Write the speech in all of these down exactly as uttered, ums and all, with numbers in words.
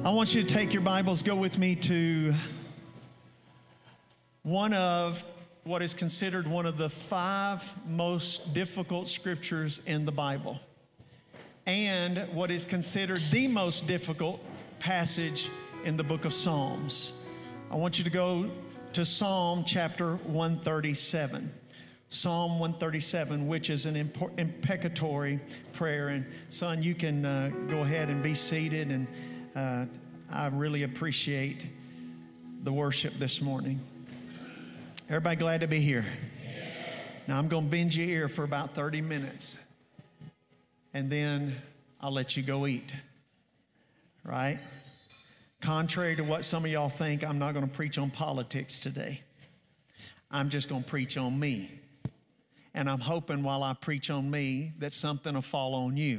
I want you to take your Bibles, go with me to one of what is considered one of the five most difficult scriptures in the Bible, and what is considered the most difficult passage in the book of Psalms. I want you to go to Psalm chapter one thirty-seven. Psalm one thirty-seven, which is an imprecatory prayer. And son, you can uh, go ahead and be seated, and uh, I really appreciate the worship this morning. Everybody glad to be here? Now I'm going to bend your ear for about thirty minutes, and then I'll let you go eat, right? Contrary to what some of y'all think, I'm not going to preach on politics today. I'm just going to preach on me. And I'm hoping while I preach on me that something will fall on you.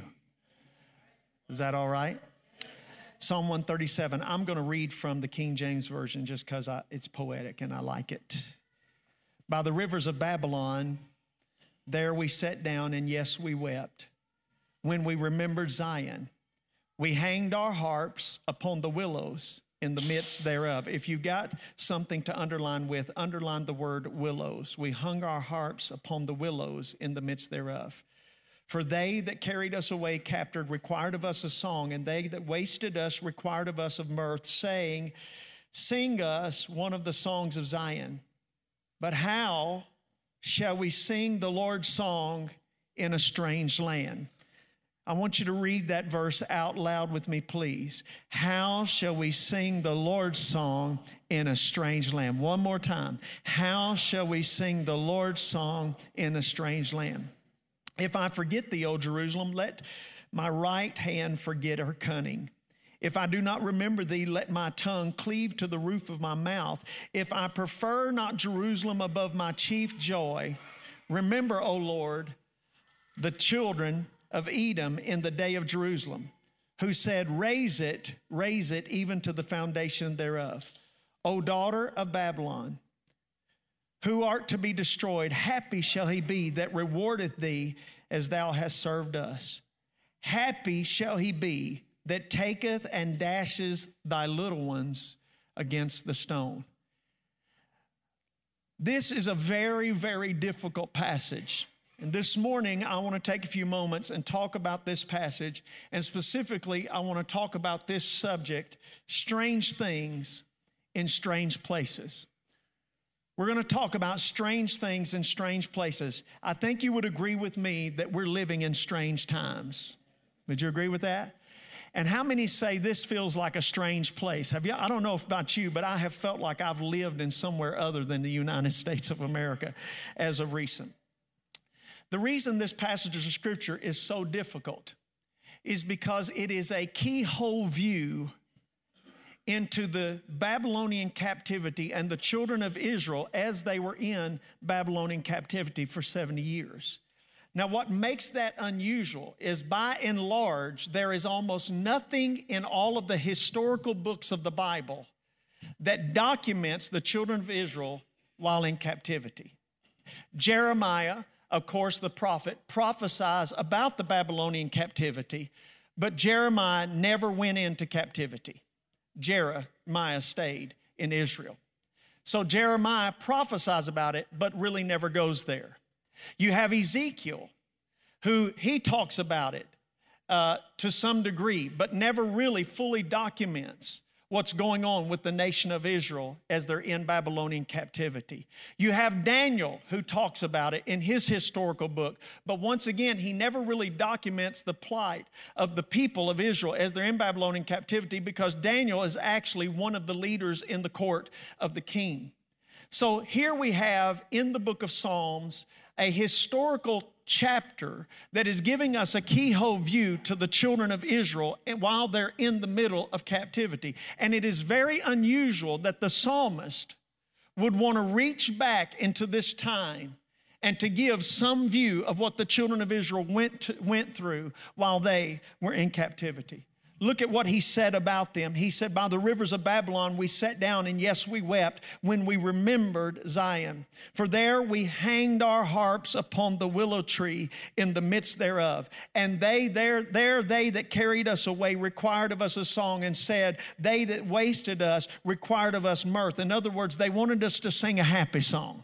Is that all right? Psalm one thirty-seven. I'm going to read from the King James Version just because it's poetic and I like it. By the rivers of Babylon, there we sat down, and yes, we wept. When we remembered Zion, we hanged our harps upon the willows in the midst thereof. If you got something to underline with, underline the word willows. We hung our harps upon the willows in the midst thereof. For they that carried us away captured required of us a song, and they that wasted us required of us of mirth, saying, sing us one of the songs of Zion. But how shall we sing the Lord's song in a strange land? I want you to read that verse out loud with me, please. How shall we sing the Lord's song in a strange land? One more time. How shall we sing the Lord's song in a strange land? If I forget thee, O Jerusalem, let my right hand forget her cunning. If I do not remember thee, let my tongue cleave to the roof of my mouth. If I prefer not Jerusalem above my chief joy, remember, O Lord, the children of Edom in the day of Jerusalem, who said, raise it, raise it even to the foundation thereof. O daughter of Babylon, who art to be destroyed, happy shall he be that rewardeth thee as thou hast served us. Happy shall he be that taketh and dashes thy little ones against the stone. This is a very, very difficult passage. And this morning, I want to take a few moments and talk about this passage. And specifically, I want to talk about this subject, strange things in strange places. We're going to talk about strange things in strange places. I think you would agree with me that we're living in strange times. Would you agree with that? And how many say this feels like a strange place? Have you? I don't know about you, but I have felt like I've lived in somewhere other than the United States of America as of recent. The reason this passage of Scripture is so difficult is because it is a keyhole view into the Babylonian captivity and the children of Israel as they were in Babylonian captivity for seventy years. Now, what makes that unusual is, by and large, there is almost nothing in all of the historical books of the Bible that documents the children of Israel while in captivity. Jeremiah, of course, the prophet, prophesies about the Babylonian captivity, but Jeremiah never went into captivity. Jeremiah stayed in Israel. So Jeremiah prophesies about it, but really never goes there. You have Ezekiel, who he talks about it uh, to some degree, but never really fully documents what's going on with the nation of Israel as they're in Babylonian captivity. You have Daniel, who talks about it in his historical book, but once again, he never really documents the plight of the people of Israel as they're in Babylonian captivity, because Daniel is actually one of the leaders in the court of the king. So here we have in the book of Psalms a historical chapter that is giving us a keyhole view to the children of Israel while they're in the middle of captivity. And it is very unusual that the psalmist would want to reach back into this time and to give some view of what the children of Israel went, to, went through while they were in captivity. Look at what he said about them. He said, by the rivers of Babylon we sat down, and yes, we wept when we remembered Zion. For there we hanged our harps upon the willow tree in the midst thereof. And they there, there they that carried us away required of us a song, and said, they that wasted us required of us mirth. In other words, they wanted us to sing a happy song.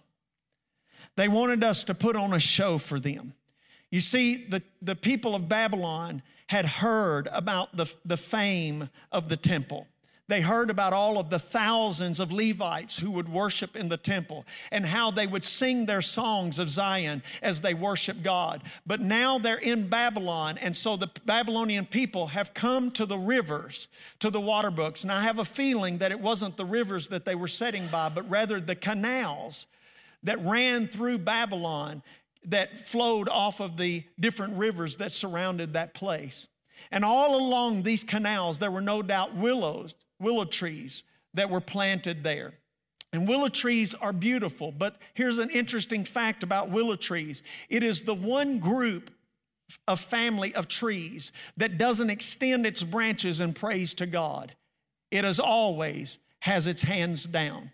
They wanted us to put on a show for them. You see, the, the people of Babylon had heard about the, the fame of the temple. They heard about all of the thousands of Levites who would worship in the temple and how they would sing their songs of Zion as they worship God. But now they're in Babylon, and so the Babylonian people have come to the rivers, to the water brooks. And I have a feeling that it wasn't the rivers that they were sitting by, but rather the canals that ran through Babylon that flowed off of the different rivers that surrounded that place. And all along these canals, there were no doubt willows, willow trees that were planted there. And willow trees are beautiful, but here's an interesting fact about willow trees. It is the one group of family of trees that doesn't extend its branches in praise to God. It as always has its hands down.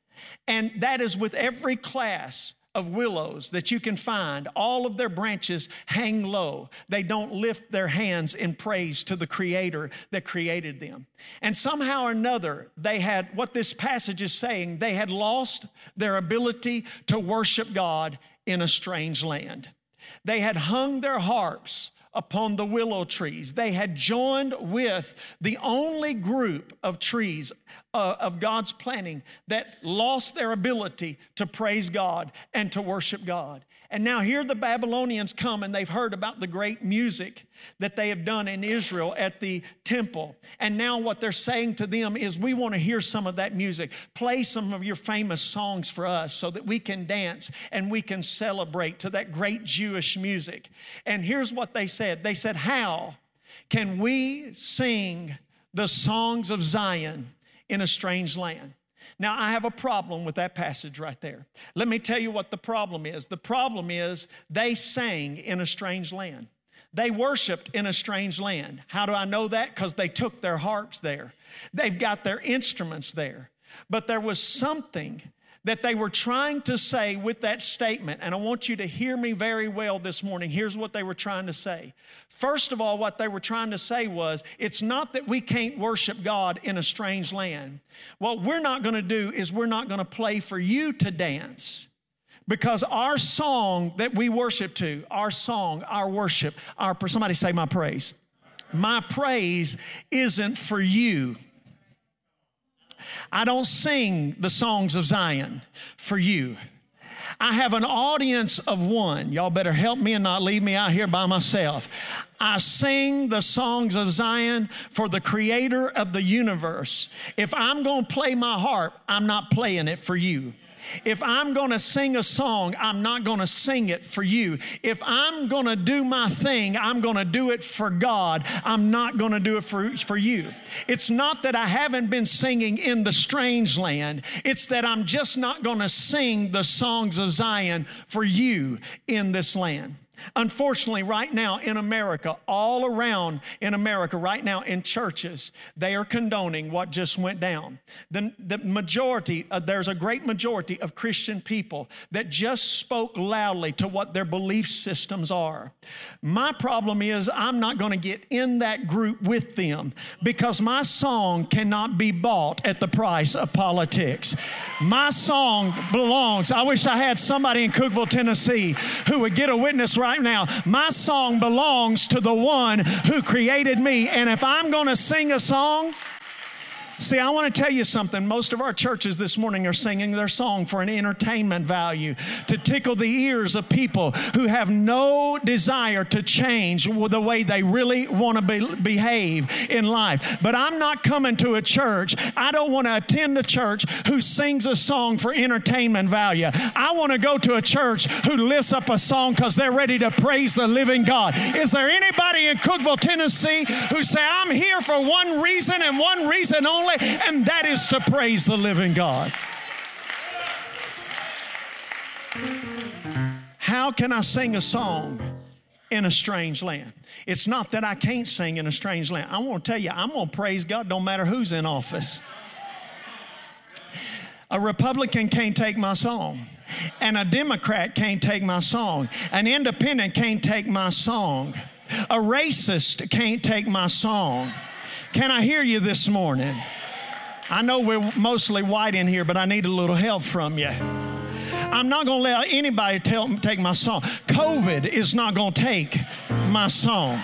And that is with every class of willows that you can find. All of their branches hang low. They don't lift their hands in praise to the Creator that created them. And somehow or another, they had, what this passage is saying, they had lost their ability to worship God in a strange land. They had hung their harps upon the willow trees. They had joined with the only group of trees uh, of God's planting that lost their ability to praise God and to worship God. And now here the Babylonians come, and they've heard about the great music that they have done in Israel at the temple. And now what they're saying to them is, we want to hear some of that music. Play some of your famous songs for us so that we can dance and we can celebrate to that great Jewish music. And here's what they said. They said, how can we sing the songs of Zion in a strange land? Now, I have a problem with that passage right there. Let me tell you what the problem is. The problem is they sang in a strange land. They worshiped in a strange land. How do I know that? Because they took their harps there. They've got their instruments there. But there was something that they were trying to say with that statement, and I want you to hear me very well this morning. Here's what they were trying to say. First of all, what they were trying to say was, it's not that we can't worship God in a strange land. What we're not going to do is we're not going to play for you to dance, because our song that we worship to, our song, our worship, our, somebody say my praise. My praise isn't for you. I don't sing the songs of Zion for you. I have an audience of one. Y'all better help me and not leave me out here by myself. I sing the songs of Zion for the Creator of the universe. If I'm going to play my harp, I'm not playing it for you. If I'm going to sing a song, I'm not going to sing it for you. If I'm going to do my thing, I'm going to do it for God. I'm not going to do it for, for you. It's not that I haven't been singing in the strange land. It's that I'm just not going to sing the songs of Zion for you in this land. Unfortunately, right now in America, all around in America, right now in churches, they are condoning what just went down. The, the majority, uh, there's a great majority of Christian people that just spoke loudly to what their belief systems are. My problem is I'm not going to get in that group with them, because my song cannot be bought at the price of politics. My song belongs, I wish I had somebody in Cookeville, Tennessee who would get a witness right now. My song belongs to the one who created me. And if I'm going to sing a song, see, I want to tell you something. Most of our churches this morning are singing their song for an entertainment value, to tickle the ears of people who have no desire to change the way they really want to be, behave in life. But I'm not coming to a church. I don't want to attend a church who sings a song for entertainment value. I want to go to a church who lifts up a song because they're ready to praise the living God. Is there anybody in Cookeville, Tennessee who say, I'm here for one reason and one reason only, and that is to praise the living God? How can I sing a song in a strange land. It's not that I can't sing in a strange land. I want to tell you, I'm going to praise God no matter who's in office. A Republican can't take my song. And a Democrat can't take my song. An independent can't take my song. A racist can't take my song. Can I hear you this morning? I know we're mostly white in here, but I need a little help from you. I'm not going to let anybody tell, take my song. COVID is not going to take my song.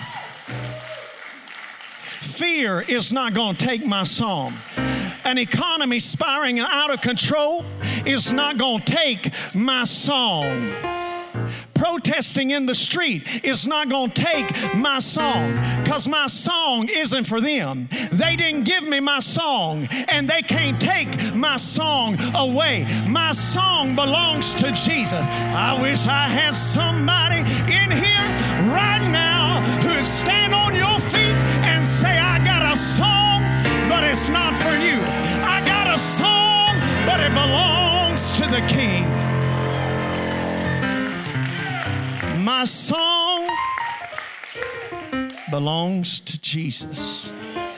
Fear is not going to take my song. An economy spiraling out of control is not going to take my song. Protesting in the street is not going to take my song, because my song isn't for them. They didn't give me my song, and they can't take my song away. My song belongs to Jesus. I wish I had somebody in here right now who would stand on your feet and say, I got a song, but it's not for you. I got a song, but it belongs to the King. My song belongs to Jesus.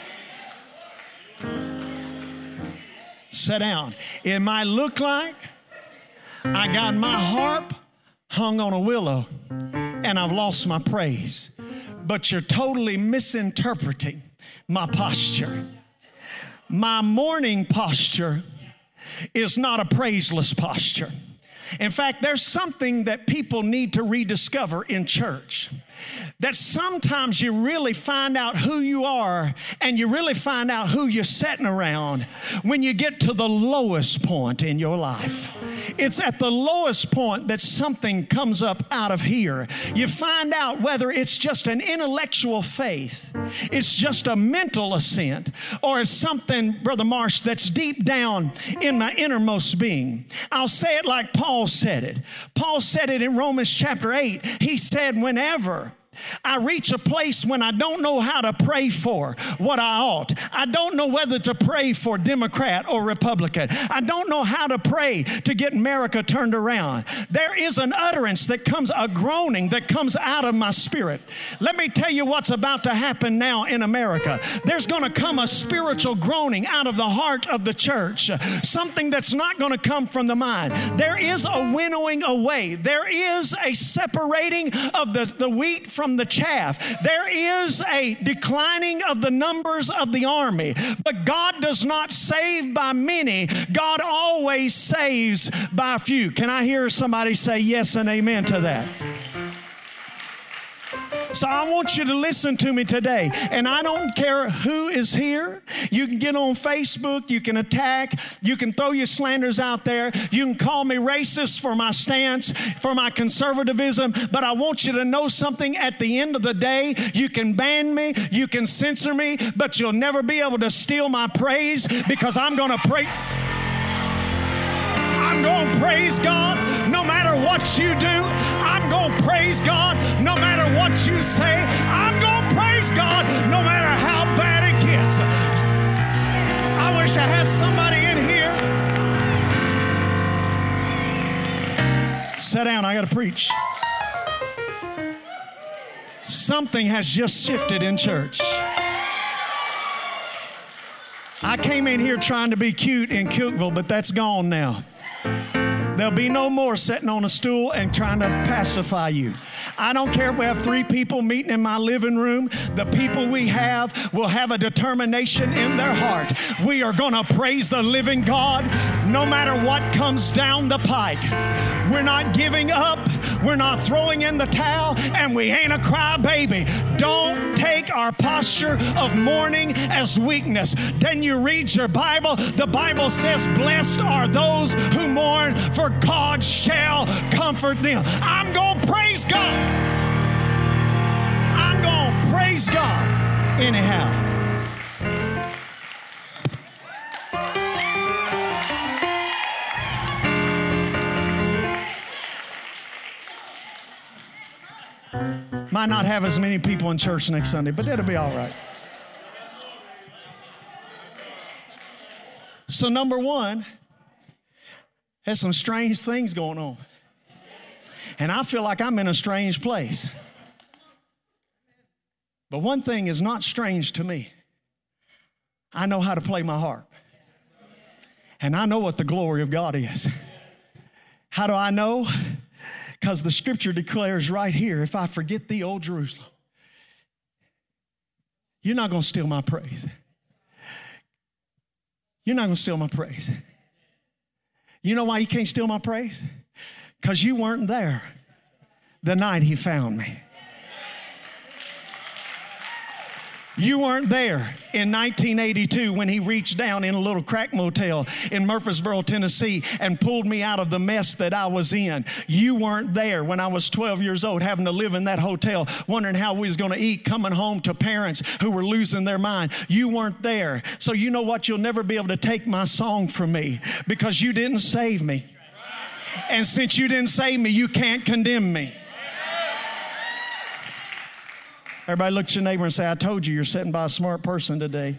Sit down. It might look like I got my harp hung on a willow and I've lost my praise, but you're totally misinterpreting my posture. My mourning posture is not a praiseless posture. In fact, there's something that people need to rediscover in church. That sometimes you really find out who you are and you really find out who you're sitting around when you get to the lowest point in your life. It's at the lowest point that something comes up out of here. You find out whether it's just an intellectual faith, it's just a mental assent, or it's something, Brother Marsh, that's deep down in my innermost being. I'll say it like Paul said it. Paul said it in Romans chapter eight. He said, whenever I reach a place when I don't know how to pray for what I ought. I don't know whether to pray for Democrat or Republican. I don't know how to pray to get America turned around. There is an utterance that comes, a groaning that comes out of my spirit. Let me tell you what's about to happen now in America. There's going to come a spiritual groaning out of the heart of the church, something that's not going to come from the mind. There is a winnowing away. There is a separating of the, the wheat from From the chaff. There is a declining of the numbers of the army, but God does not save by many. God always saves by few. Can I hear somebody say yes and amen to that? So I want you to listen to me today, and I don't care who is here. You can get on Facebook, you can attack, you can throw your slanders out there, you can call me racist for my stance, for my conservatism, but I want you to know something. At the end of the day, you can ban me, you can censor me, but you'll never be able to steal my praise, because I'm going to pray. I'm going to praise God no matter what you do. I'm going to praise God no matter what you say. I'm going to praise God no matter how bad it gets. I wish I had somebody in here. Sit down, I got to preach. Something has just shifted in church. I came in here trying to be cute in Cookeville, but that's gone now. There'll be no more sitting on a stool and trying to pacify you. I don't care if we have three people meeting in my living room. The people we have will have a determination in their heart. We are going to praise the living God no matter what comes down the pike. We're not giving up. We're not throwing in the towel, and we ain't a crybaby. Don't take our posture of mourning as weakness. Then you read your Bible. The Bible says, blessed are those who mourn, for God shall comfort them. I'm going to praise God. I'm going to praise God anyhow. Might not have as many people in church next Sunday, but it'll be all right. So number one, there's some strange things going on. And I feel like I'm in a strange place. But one thing is not strange to me. I know how to play my harp. And I know what the glory of God is. How do I know? Because the scripture declares right here, if I forget thee, O Jerusalem, you're not going to steal my praise. You're not going to steal my praise. You know why you can't steal my praise? Because you weren't there the night he found me. You weren't there in nineteen eighty-two when he reached down in a little crack motel in Murfreesboro, Tennessee, and pulled me out of the mess that I was in. You weren't there when I was twelve years old having to live in that hotel, wondering how we was going to eat, coming home to parents who were losing their mind. You weren't there. So you know what? You'll never be able to take my song from me because you didn't save me. And since you didn't save me, you can't condemn me. Everybody look at your neighbor and say, I told you you're sitting by a smart person today.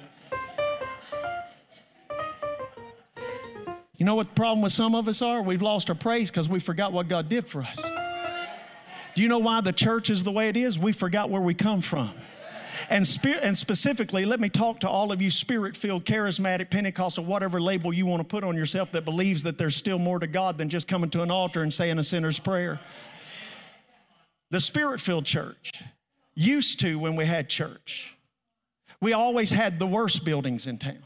You know what the problem with some of us are? We've lost our praise because we forgot what God did for us. Do you know why the church is the way it is? We forgot where we come from. And, spirit, and specifically, let me talk to all of you spirit-filled, charismatic, Pentecostal, whatever label you want to put on yourself that believes that there's still more to God than just coming to an altar and saying a sinner's prayer. The spirit-filled church used to, when we had church, we always had the worst buildings in town.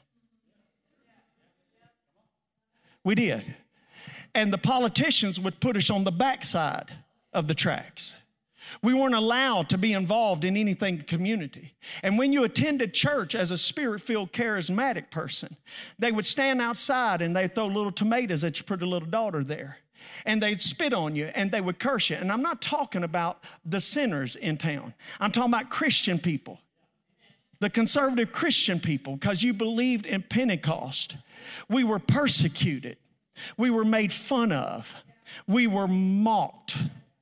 We did. And the politicians would put us on the backside of the tracks. We weren't allowed to be involved in anything community. And when you attended church as a spirit-filled, charismatic person, they would stand outside and they'd throw little tomatoes at your pretty little daughter there. And they'd spit on you and they would curse you. And I'm not talking about the sinners in town. I'm talking about Christian people, the conservative Christian people, because you believed in Pentecost. We were persecuted. We were made fun of. We were mocked.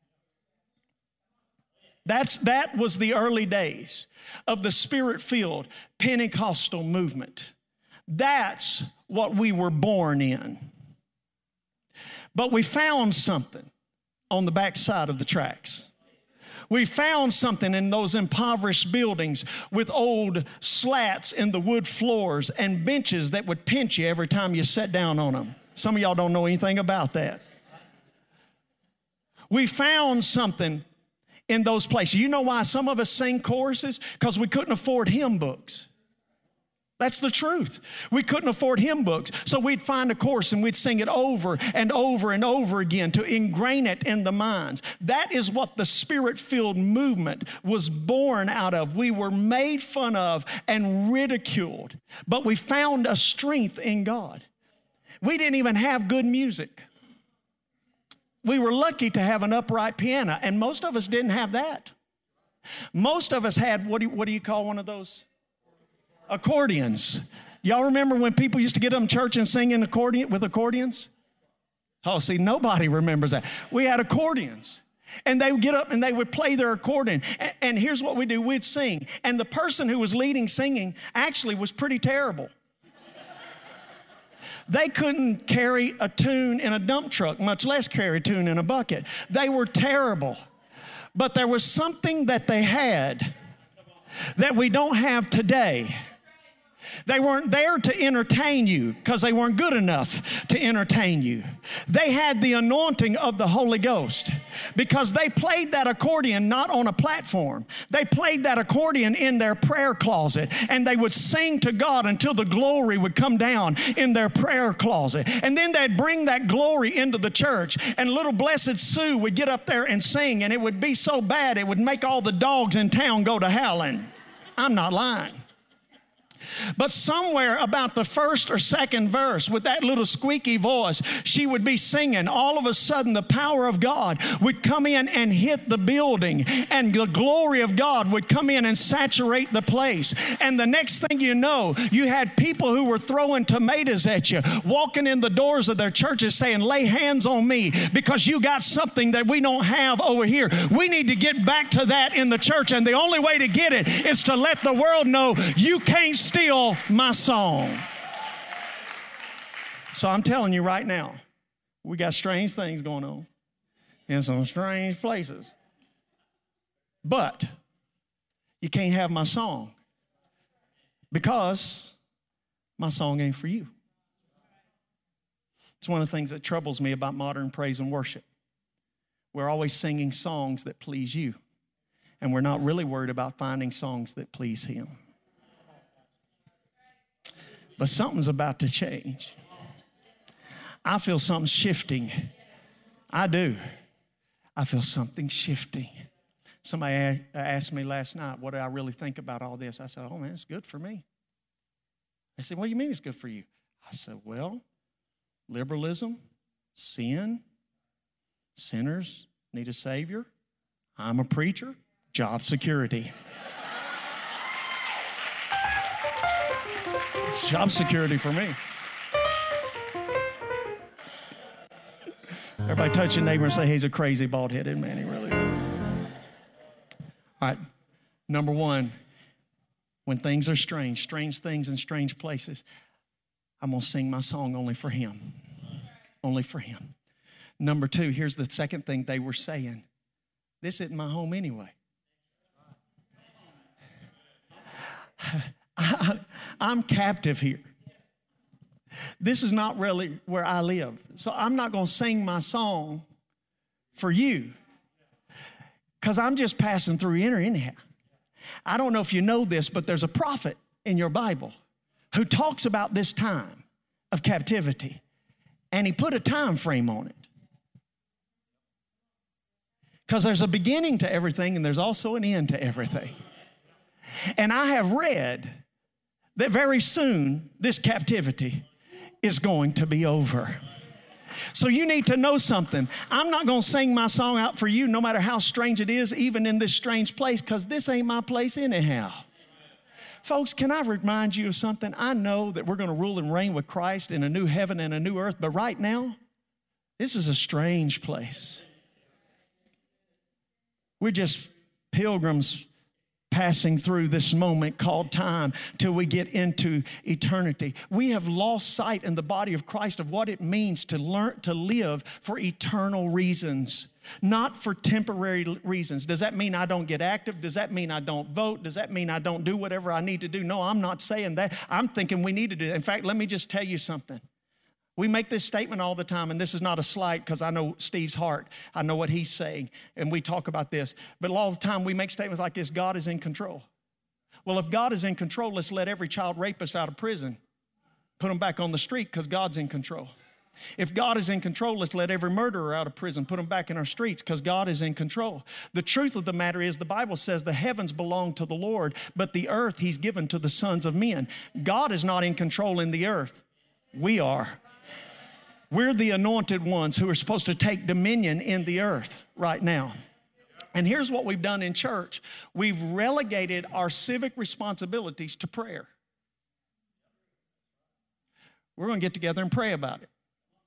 That's, that was the early days of the Spirit-filled Pentecostal movement. That's what we were born in. But we found something on the backside of the tracks. We found something in those impoverished buildings with old slats in the wood floors and benches that would pinch you every time you sat down on them. Some of y'all don't know anything about that. We found something in those places. You know why some of us sing choruses? Because we couldn't afford hymn books. That's the truth. We couldn't afford hymn books. So we'd find a chorus and we'd sing it over and over and over again to ingrain it in the minds. That is what the Spirit-filled movement was born out of. We were made fun of and ridiculed, but we found a strength in God. We didn't even have good music. We were lucky to have an upright piano, and most of us didn't have that. Most of us had, what do you, what do you call one of those? Accordions. Y'all remember when people used to get up in church and sing in accordion with accordions? Oh, see, nobody remembers that. We had accordions. And they would get up and they would play their accordion. And, and here's what we do. We'd sing. And the person who was leading singing actually was pretty terrible. They couldn't carry a tune in a dump truck, much less carry a tune in a bucket. They were terrible. But there was something that they had that we don't have today. They weren't there to entertain you because they weren't good enough to entertain you. They had the anointing of the Holy Ghost because they played that accordion not on a platform. They played that accordion in their prayer closet, and they would sing to God until the glory would come down in their prayer closet. And then they'd bring that glory into the church, and little Blessed Sue would get up there and sing, and it would be so bad it would make all the dogs in town go to howling. I'm not lying. But somewhere about the first or second verse, with that little squeaky voice, she would be singing. All of a sudden, the power of God would come in and hit the building, and the glory of God would come in and saturate the place. And the next thing you know, you had people who were throwing tomatoes at you, walking in the doors of their churches saying, lay hands on me because you got something that we don't have over here. We need to get back to that in the church, and the only way to get it is to let the world know you can't steal my song. So I'm telling you right now, we got strange things going on in some strange places. But you can't have my song because my song ain't for you. It's one of the things that troubles me about modern praise and worship. We're always singing songs that please you, and we're not really worried about finding songs that please Him. But something's about to change. I feel something shifting. I do. I feel something shifting. Somebody asked me last night, what did I really think about all this? I said, oh man, it's good for me. They said, what do you mean it's good for you? I said, well, liberalism, sin, sinners need a Savior. I'm a preacher, job security. It's job security for me. Everybody touch your neighbor and say, he's a crazy bald-headed man. He really is. All right, number one, when things are strange, strange things in strange places, I'm going to sing my song only for Him. Only for Him. Number two, here's the second thing they were saying. This isn't my home anyway. I, I'm captive here. This is not really where I live. So I'm not going to sing my song for you because I'm just passing through here anyhow. I don't know if you know this, but there's a prophet in your Bible who talks about this time of captivity, and he put a time frame on it. Because there's a beginning to everything, and there's also an end to everything. And I have read that very soon this captivity is going to be over. So you need to know something. I'm not going to sing my song out for you no matter how strange it is, even in this strange place, because this ain't my place anyhow. Folks, can I remind you of something? I know that we're going to rule and reign with Christ in a new heaven and a new earth, but right now, this is a strange place. We're just pilgrims passing through this moment called time till we get into eternity. We have lost sight in the body of Christ of what it means to learn to live for eternal reasons, not for temporary reasons. Does that mean I don't get active? Does that mean I don't vote? Does that mean I don't do whatever I need to do? No, I'm not saying that. I'm thinking we need to do that. In fact, let me just tell you something. We make this statement all the time, and this is not a slight because I know Steve's heart. I know what he's saying, and we talk about this. But all the time we make statements like this, God is in control. Well, if God is in control, let's let every child rapist out of prison. Put them back on the street because God's in control. If God is in control, let's let every murderer out of prison. Put them back in our streets because God is in control. The truth of the matter is the Bible says the heavens belong to the Lord, but the earth He's given to the sons of men. God is not in control in the earth. We are. We're the anointed ones who are supposed to take dominion in the earth right now. And here's what we've done in church. We've relegated our civic responsibilities to prayer. We're going to get together and pray about it.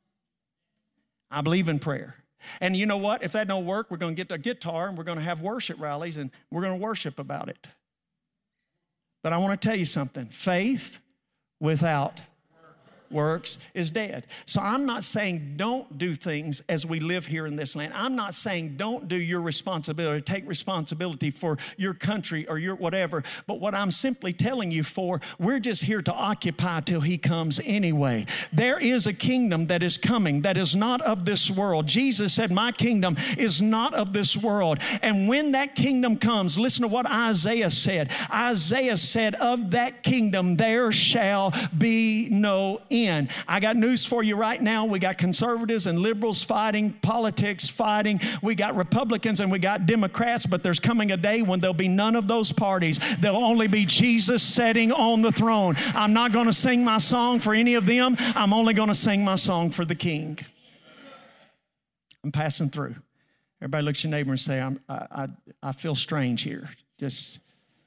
I believe in prayer. And you know what? If that don't work, we're going to get a guitar and we're going to have worship rallies and we're going to worship about it. But I want to tell you something. Faith without works is dead. So I'm not saying don't do things as we live here in this land. I'm not saying don't do your responsibility, take responsibility for your country or your whatever. But what I'm simply telling you for, we're just here to occupy till He comes anyway. There is a kingdom that is coming that is not of this world. Jesus said, my kingdom is not of this world. And when that kingdom comes, listen to what Isaiah said. Isaiah said, of that kingdom there shall be no end. In. I got news for you right now. We got conservatives and liberals fighting, politics fighting. We got Republicans and we got Democrats, but there's coming a day when there'll be none of those parties. There'll only be Jesus sitting on the throne. I'm not going to sing my song for any of them. I'm only going to sing my song for the King. I'm passing through. Everybody looks at your neighbor and say, I'm, I, I, I feel strange here. Just...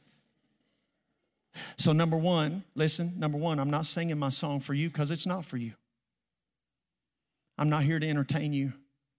So number one, listen, number one, I'm not singing my song for you because it's not for you. I'm not here to entertain you.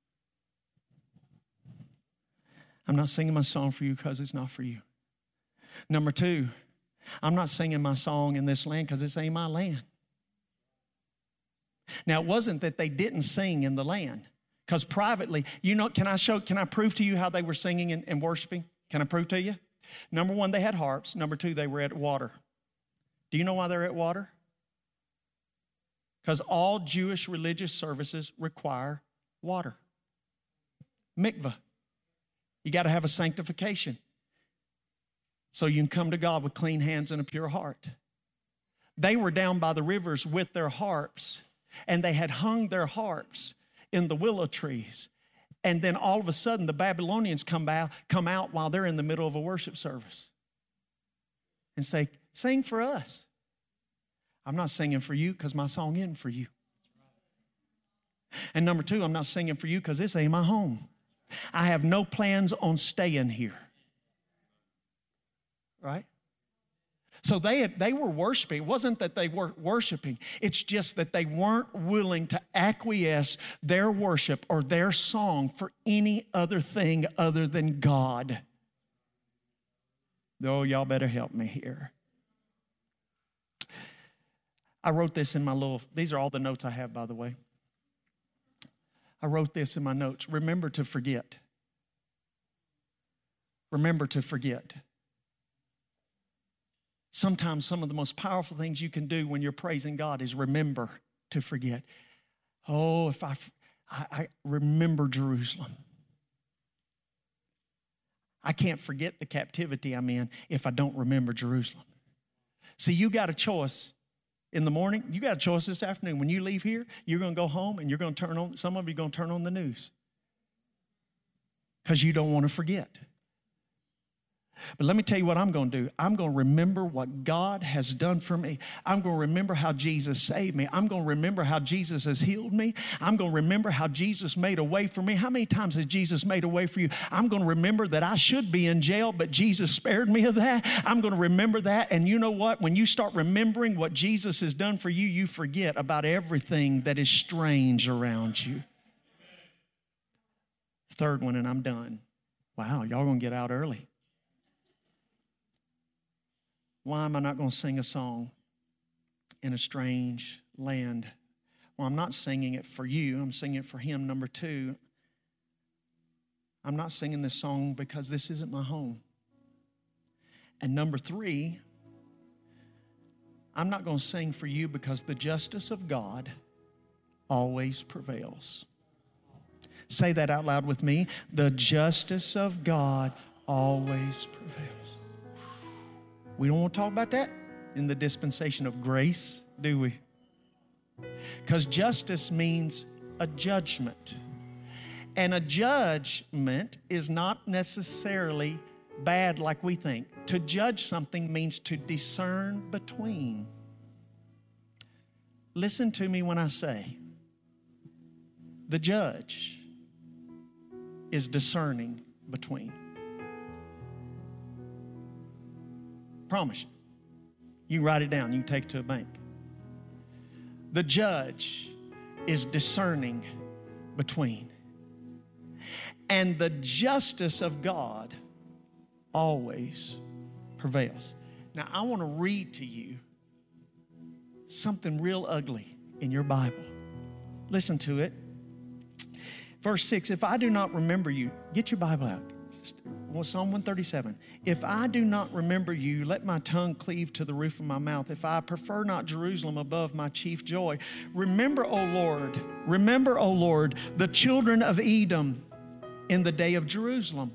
I'm not singing my song for you because it's not for you. Number two, I'm not singing my song in this land because this ain't my land. Now, it wasn't that they didn't sing in the land because privately, you know, can I show, can I prove to you how they were singing and, and worshiping? Can I prove to you? Number one, they had harps. Number two, they were at water. Do you know why they're at water? Because all Jewish religious services require water. Mikvah. You got to have a sanctification so you can come to God with clean hands and a pure heart. They were down by the rivers with their harps, and they had hung their harps in the willow trees. And then all of a sudden, the Babylonians come out, come out while they're in the middle of a worship service and say, sing for us. I'm not singing for you because my song isn't for you. And number two, I'm not singing for you because this ain't my home. I have no plans on staying here. Right? So they, had, they were worshiping. It wasn't that they weren't worshiping. It's just that they weren't willing to acquiesce their worship or their song for any other thing other than God. Oh, y'all better help me here. I wrote this in my little, these are all the notes I have, by the way. I wrote this in my notes. Remember to forget. Remember to forget. Sometimes some of the most powerful things you can do when you're praising God is remember to forget. Oh, if I, I, I remember Jerusalem. I can't forget the captivity I'm in if I don't remember Jerusalem. See, you got a choice. In the morning, you got a choice this afternoon. When you leave here, you're going to go home and you're going to turn on, some of you are going to turn on the news because you don't want to forget. But let me tell you what I'm going to do. I'm going to remember what God has done for me. I'm going to remember how Jesus saved me. I'm going to remember how Jesus has healed me. I'm going to remember how Jesus made a way for me. How many times has Jesus made a way for you? I'm going to remember that I should be in jail, but Jesus spared me of that. I'm going to remember that. And you know what? When you start remembering what Jesus has done for you, you forget about everything that is strange around you. Third one, and I'm done. Wow, y'all going to get out early. Why am I not going to sing a song in a strange land? Well, I'm not singing it for you. I'm singing it for him. Number two, I'm not singing this song because this isn't my home. And number three, I'm not going to sing for you because the justice of God always prevails. Say that out loud with me. The justice of God always prevails. We don't want to talk about that in the dispensation of grace, do we? Because justice means a judgment. And a judgment is not necessarily bad like we think. To judge something means to discern between. Listen to me when I say, the judge is discerning between. Promise you. You can write it down. You can take it to a bank. The judge is discerning between. And the justice of God always prevails. Now, I want to read to you something real ugly in your Bible. Listen to it. Verse six, if I do not remember you, get your Bible out. Well, Psalm one thirty-seven. If I do not remember you, let my tongue cleave to the roof of my mouth. If I prefer not Jerusalem above my chief joy. Remember, O Lord, remember, O Lord, the children of Edom in the day of Jerusalem,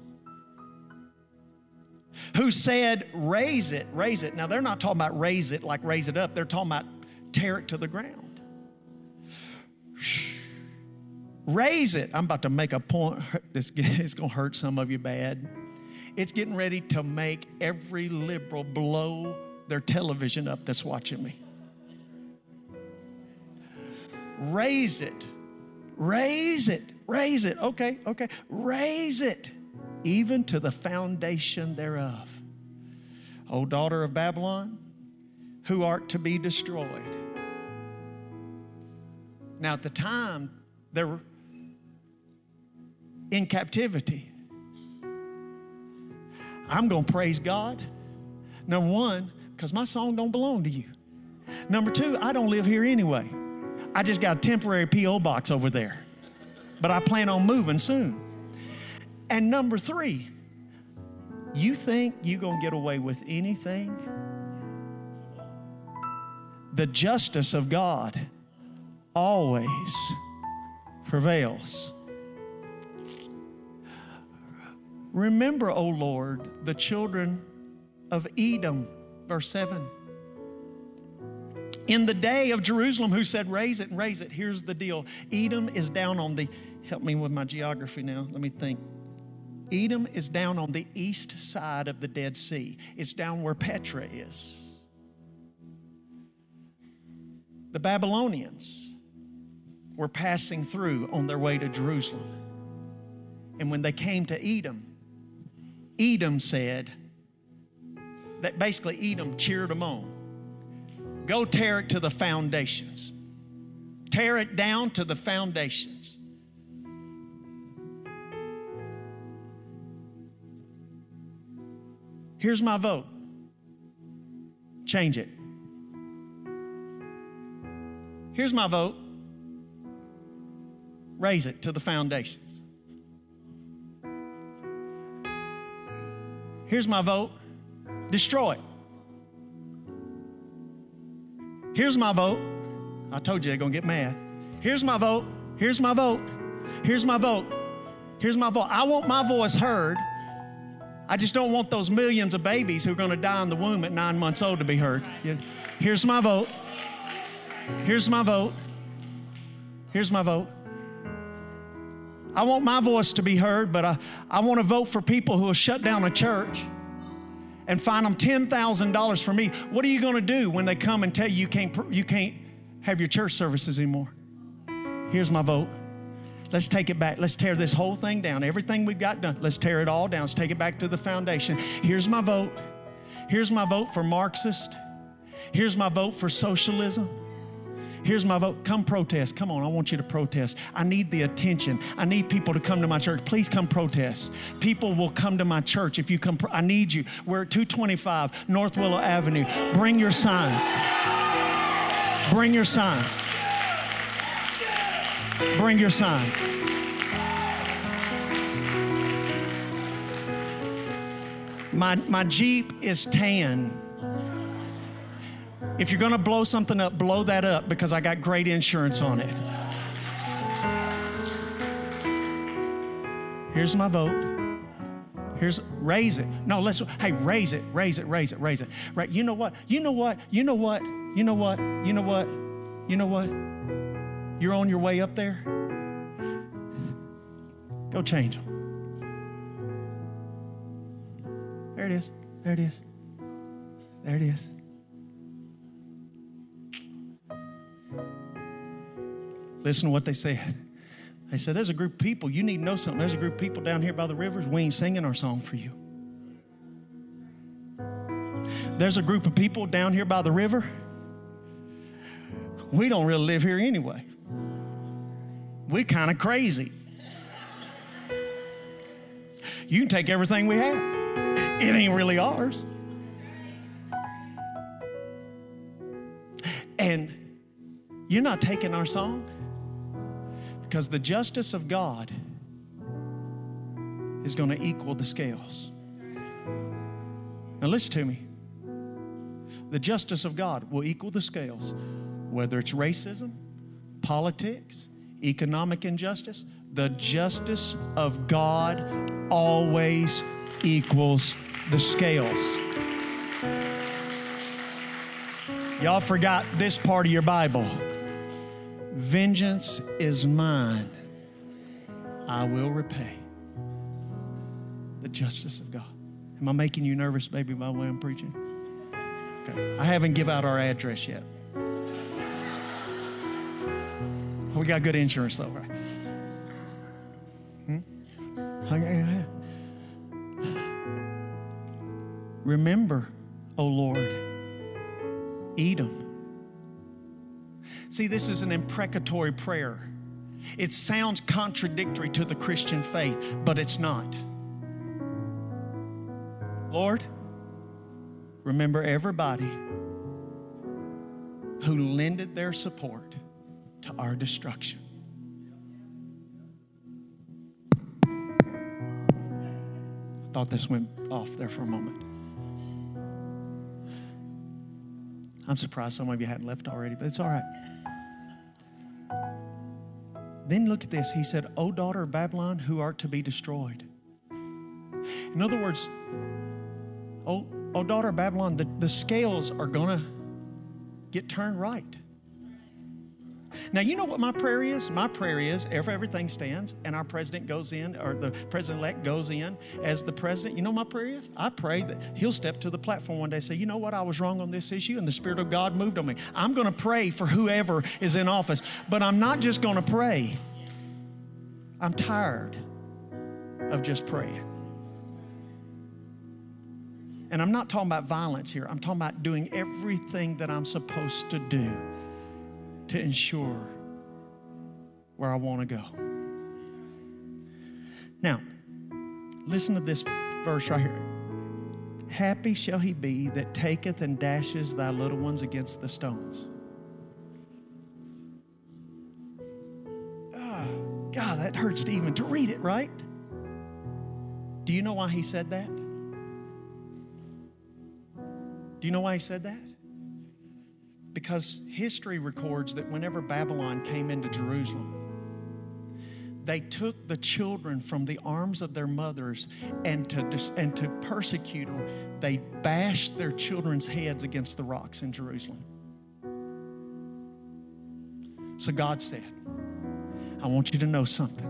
who said, raise it, raise it. Now, they're not talking about raise it like raise it up. They're talking about tear it to the ground. Shh. Raise it. I'm about to make a point. It's, it's going to hurt some of you bad. It's getting ready to make every liberal blow their television up that's watching me. Raise it. Raise it. Raise it. Okay, okay. Raise it. Even to the foundation thereof. O daughter of Babylon, who art to be destroyed. Now at the time, they were in captivity. I'm going to praise God. Number one, because my song don't belong to you. Number two, I don't live here anyway. I just got a temporary P O box over there. But I plan on moving soon. And number three, You think you're going to get away with anything? The justice of God always prevails. Remember, O Lord, the children of Edom, verse seven. In the day of Jerusalem, who said, raise it and raise it. Here's the deal. Edom is down on the, help me with my geography now. Let me think. Edom is down on the east side of the Dead Sea. It's down where Petra is. The Babylonians were passing through on their way to Jerusalem. And when they came to Edom, Edom said that basically Edom cheered them on. Go tear it to the foundations. Tear it down to the foundations. Here's my vote. Change it. Here's my vote. Raise it to the foundations. Here's my vote. Destroy it. Here's my vote. I told you they're going to get mad. Here's my vote. Here's my vote. Here's my vote. Here's my vote. I want my voice heard. I just don't want those millions of babies who are going to die in the womb at nine months old to be heard. Here's my vote. Here's my vote. Here's my vote. I want my voice to be heard, but I, I want to vote for people who will shut down a church and fine them ten thousand dollars for me. What are you going to do when they come and tell you you can't, you can't have your church services anymore? Here's my vote. Let's take it back. Let's tear this whole thing down. Everything we've got done, let's tear it all down. Let's take it back to the foundation. Here's my vote. Here's my vote for Marxist. Here's my vote for socialism. Here's my vote. Come protest. Come on, I want you to protest. I need the attention. I need people to come to my church. Please come protest. People will come to my church if you come. Pro- I need you. We're at two twenty-five North Willow Avenue. Bring your signs. Bring your signs. Bring your signs. My, my Jeep is tan. If you're going to blow something up, blow that up because I got great insurance on it. Here's my vote. Here's, raise it. No, let's, hey, raise it, raise it, raise it, raise it. Right, you know what? You know what? You know what? You know what? You know what? You know what? You're on your way up there. Go change them. There it is. There it is. There it is. Listen to what they said. They said, there's a group of people, you need to know something. There's a group of people down here by the rivers. We ain't singing our song for you. There's a group of people down here by the river. We don't really live here anyway. We kind of crazy. You can take everything we have. It ain't really ours. And you're not taking our song because the justice of God is going to equal the scales. Now listen to me. The justice of God will equal the scales, whether it's racism, politics, economic injustice. The justice of God always equals the scales. Y'all forgot this part of your Bible. Vengeance is mine. I will repay. The justice of God. Am I making you nervous, baby, by the way I'm preaching? Okay. I haven't given out our address yet. We got good insurance though, right? Hmm? Okay. Remember, O Lord, Edom. See, this is an imprecatory prayer. It sounds contradictory to the Christian faith, but it's not. Lord, remember everybody who lended their support to our destruction. thought this went off there for a moment. I'm surprised some of you hadn't left already, but it's all right. Then look at this. He said, O daughter of Babylon, who art to be destroyed. In other words, O, o daughter of Babylon, the, the scales are going to get turned right. Now, you know what my prayer is? My prayer is if everything stands and our president goes in, or the president-elect goes in as the president, you know what my prayer is? I pray that he'll step to the platform one day and say, you know what, I was wrong on this issue and the Spirit of God moved on me. I'm going to pray for whoever is in office, but I'm not just going to pray. I'm tired of just praying. And I'm not talking about violence here. I'm talking about doing everything that I'm supposed to do to ensure where I want to go. Now, listen to this verse right here. Happy shall he be that taketh and dashes thy little ones against the stones. Oh, God, that hurts to even to read it, right? Do you know why he said that? Do you know why he said that? Because history records that whenever Babylon came into Jerusalem, they took the children from the arms of their mothers, and to, and to persecute them, they bashed their children's heads against the rocks in Jerusalem. So God said, I want you to know something.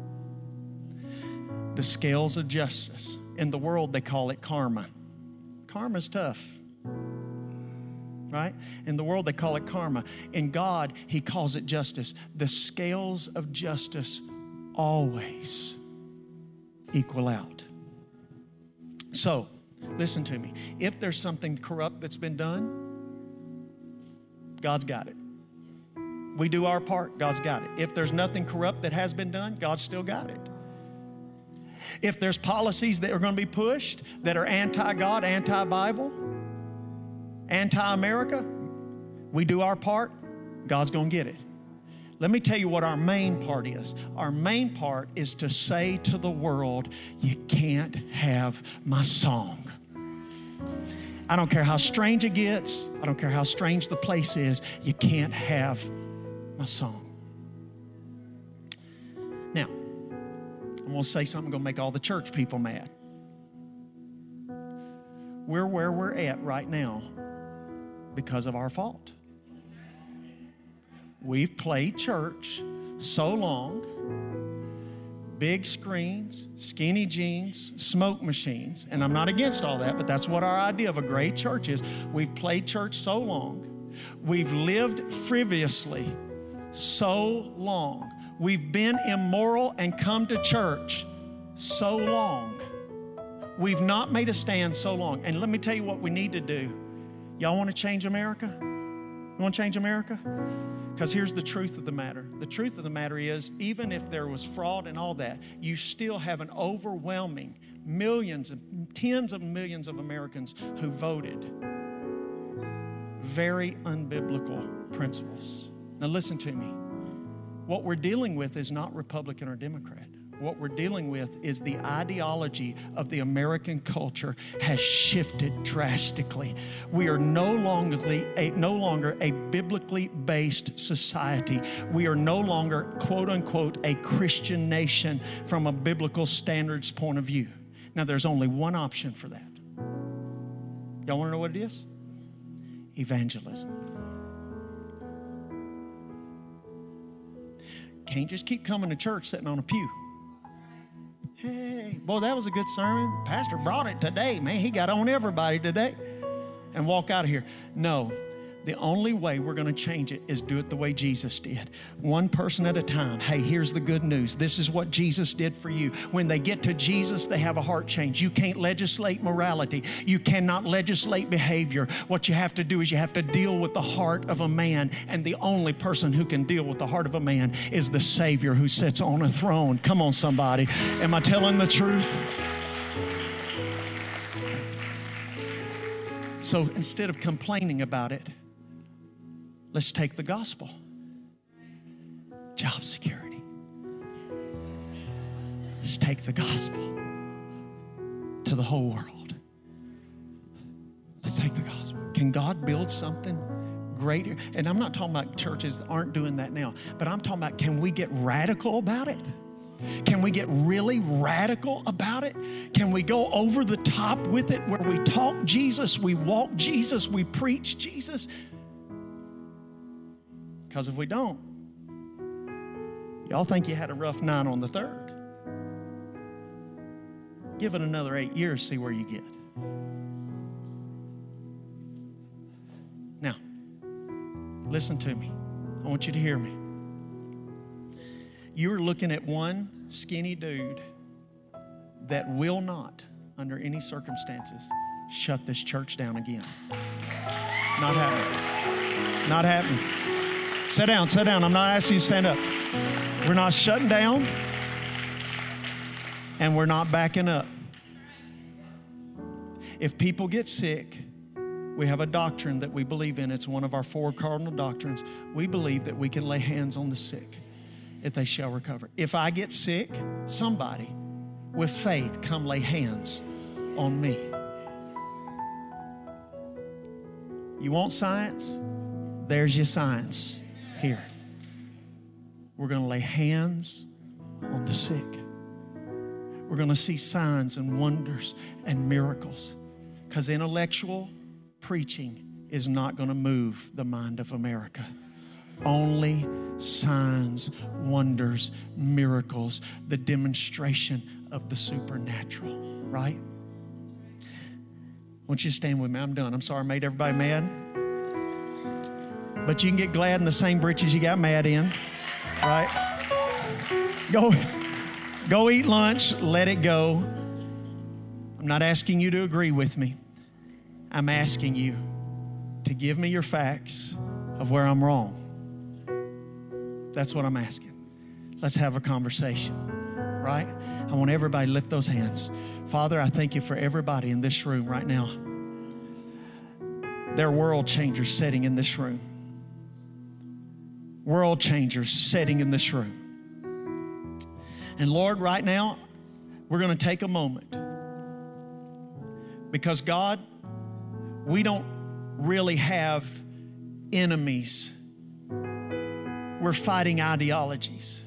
The scales of justice, in the world they call it karma. Karma's tough. Right? In the world, they call it karma. In God, he calls it justice. The scales of justice always equal out. So, listen to me. If there's something corrupt that's been done, God's got it. We do our part, God's got it. If there's nothing corrupt that has been done, God's still got it. If there's policies that are going to be pushed that are anti-God, anti-Bible, anti-America, we do our part, God's going to get it. Let me tell you what our main part is. Our main part is to say to the world, you can't have my song. I don't care how strange it gets. I don't care how strange the place is. You can't have my song. Now, I'm going to say something going to make all the church people mad. We're where we're at right now because of our fault. We've played church so long, big screens, skinny jeans, smoke machines, and I'm not against all that, but that's what our idea of a great church is. We've played church so long. We've lived frivolously so long. We've been immoral and come to church so long. We've not made a stand so long. And let me tell you what we need to do. Y'all want to change America? You want to change America? Because here's the truth of the matter. The truth of the matter is, even if there was fraud and all that, you still have an overwhelming millions, tens of millions of Americans who voted very unbiblical principles. Now listen to me. What we're dealing with is not Republican or Democrat. What we're dealing with is the ideology of the American culture has shifted drastically. We are no longer a, no longer a biblically based society. We are no longer, quote unquote, a Christian nation from a biblical standards point of view. Now, there's only one option for that. Y'all want to know what it is? Evangelism. Can't just keep coming to church sitting on a pew. Hey, boy, that was a good sermon. Pastor brought it today, man. He got on everybody today. And walk out of here. No, the only way we're going to change it is do it the way Jesus did. One person at a time. Hey, here's the good news. This is what Jesus did for you. When they get to Jesus, they have a heart change. You can't legislate morality. You cannot legislate behavior. What you have to do is you have to deal with the heart of a man. And the only person who can deal with the heart of a man is the Savior who sits on a throne. Come on, somebody. Am I telling the truth? So instead of complaining about it, let's take the gospel. Job security. Let's take the gospel. to the whole world. Let's take the gospel. Can God build something greater? And I'm not talking about churches that aren't doing that now, but I'm talking about, can we get radical about it? Can we get really radical about it? Can we go over the top with it where we talk Jesus, we walk Jesus, we preach Jesus? Because if we don't, y'all think you had a rough nine on the third. Give it another eight years, see where you get. Now, listen to me. I want you to hear me. You're looking at one skinny dude that will not, under any circumstances, shut this church down again. Not happening. Not happening. Sit down, sit down. I'm not asking you to stand up. We're not shutting down, and we're not backing up. If people get sick, we have a doctrine that we believe in. It's one of our four cardinal doctrines. We believe that we can lay hands on the sick if they shall recover. If I get sick, somebody with faith come lay hands on me. You want science? There's your science here. We're going to lay hands on the sick. We're going to see signs and wonders and miracles, because intellectual preaching is not going to move the mind of America. Only signs, wonders, miracles, the demonstration of the supernatural, right? I want you to stand with me. I'm done. I'm sorry I made everybody mad. But you can get glad in the same britches you got mad in, right? Go, go eat lunch. Let it go. I'm not asking you to agree with me. I'm asking you to give me your facts of where I'm wrong. That's what I'm asking. Let's have a conversation, right? I want everybody to lift those hands. Father, I thank you for everybody in this room right now. There are world changers sitting in this room. World changers sitting in this room. And Lord, right now, we're going to take a moment. Because God, we don't really have enemies. We're fighting ideologies.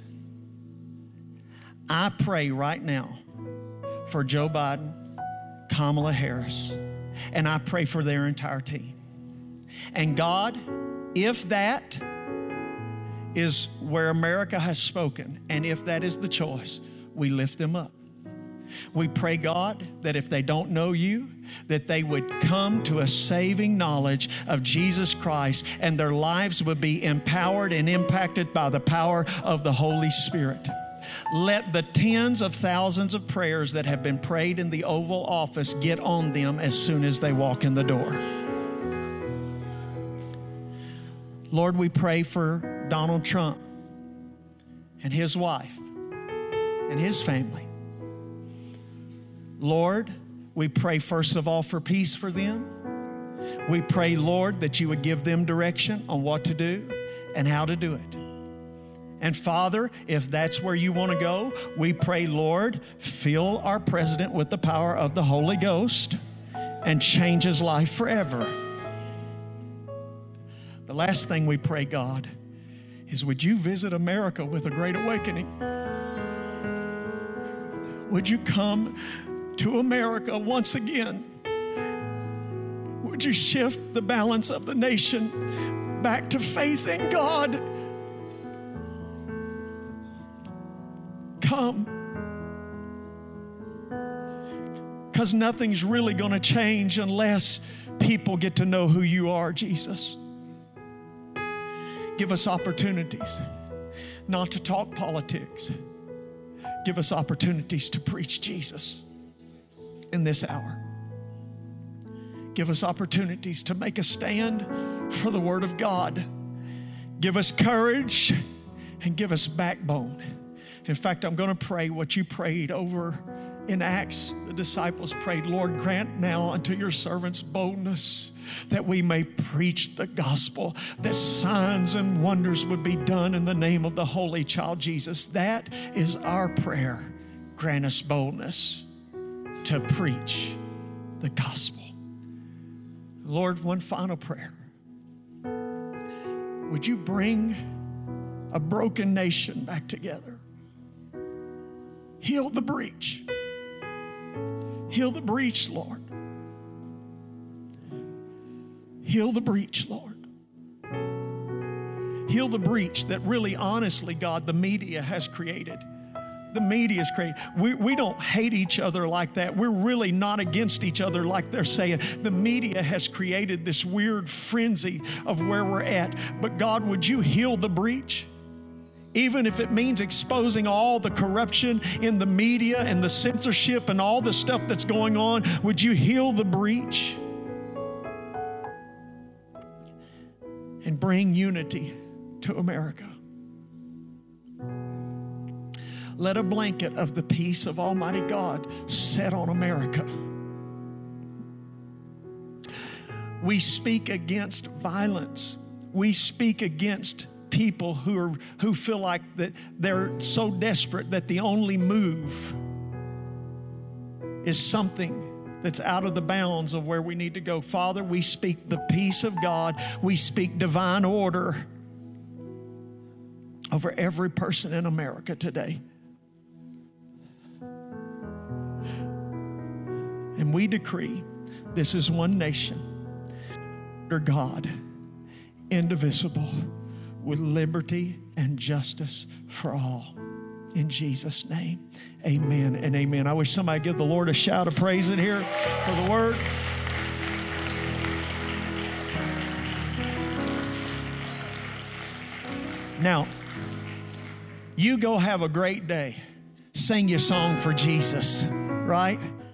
I pray right now for Joe Biden, Kamala Harris, and I pray for their entire team. And God, if that is where America has spoken, and if that is the choice, we lift them up. We pray, God, that if they don't know you, that they would come to a saving knowledge of Jesus Christ, and their lives would be empowered and impacted by the power of the Holy Spirit. Let the tens of thousands of prayers that have been prayed in the Oval Office get on them as soon as they walk in the door. Lord, we pray for Donald Trump and his wife and his family. Lord, we pray first of all for peace for them. We pray, Lord, that you would give them direction on what to do and how to do it. And Father, if that's where you want to go, we pray, Lord, fill our president with the power of the Holy Ghost and change his life forever. The last thing we pray, God, is would you visit America with a great awakening? Would you come to America once again? Would you shift the balance of the nation back to faith in God? Come. Because nothing's really going to change unless people get to know who you are, Jesus. Give us opportunities not to talk politics. Give us opportunities to preach Jesus in this hour. Give us opportunities to make a stand for the Word of God. Give us courage and give us backbone. In fact, I'm going to pray what you prayed over in Acts. The disciples prayed, Lord, grant now unto your servants boldness that we may preach the gospel, that signs and wonders would be done in the name of the Holy Child Jesus. That is our prayer. Grant us boldness. to preach the gospel. Lord, one final prayer. Would you bring a broken nation back together? Heal the breach. Heal the breach, Lord. Heal the breach, Lord. Heal the breach that really, honestly, God, the media has created. The media is created. We, we don't hate each other like that. We're really not against each other like they're saying. The media has created this weird frenzy of where we're at. But God, would you heal the breach? Even if it means exposing all the corruption in the media and the censorship and all the stuff that's going on, would you heal the breach? And bring unity to America. Let a blanket of the peace of Almighty God set on America. We speak against violence. We speak against people who are who feel like that they're so desperate that the only move is something that's out of the bounds of where we need to go. Father, we speak the peace of God. We speak divine order over every person in America today. And we decree this is one nation under God, indivisible, with liberty and justice for all. In Jesus' name, amen and amen. I wish somebody give the Lord a shout of praise in here for the word. Now, you go have a great day. Sing your song for Jesus, right?